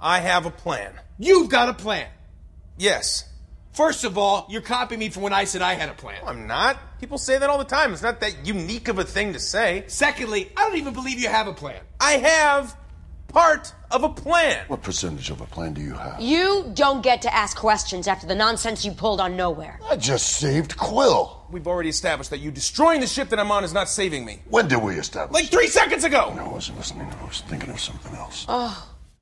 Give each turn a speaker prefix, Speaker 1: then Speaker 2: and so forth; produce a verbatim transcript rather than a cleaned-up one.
Speaker 1: I have a plan.
Speaker 2: You've got a plan.
Speaker 1: Yes.
Speaker 2: First of all, you're copying me from when I said I had a plan.
Speaker 1: No, I'm not. People say that all the time. It's not that unique of a thing to say.
Speaker 2: Secondly, I don't even believe you have a plan.
Speaker 1: I have part of a plan.
Speaker 3: What percentage of a plan do you have?
Speaker 4: You don't get to ask questions after the nonsense you pulled on Nowhere.
Speaker 3: I just saved Quill.
Speaker 1: We've already established that you destroying the ship that I'm on is not saving me.
Speaker 3: When did we establish?
Speaker 1: Like three seconds ago!
Speaker 3: I wasn't listening. I was thinking of something else.
Speaker 4: Oh.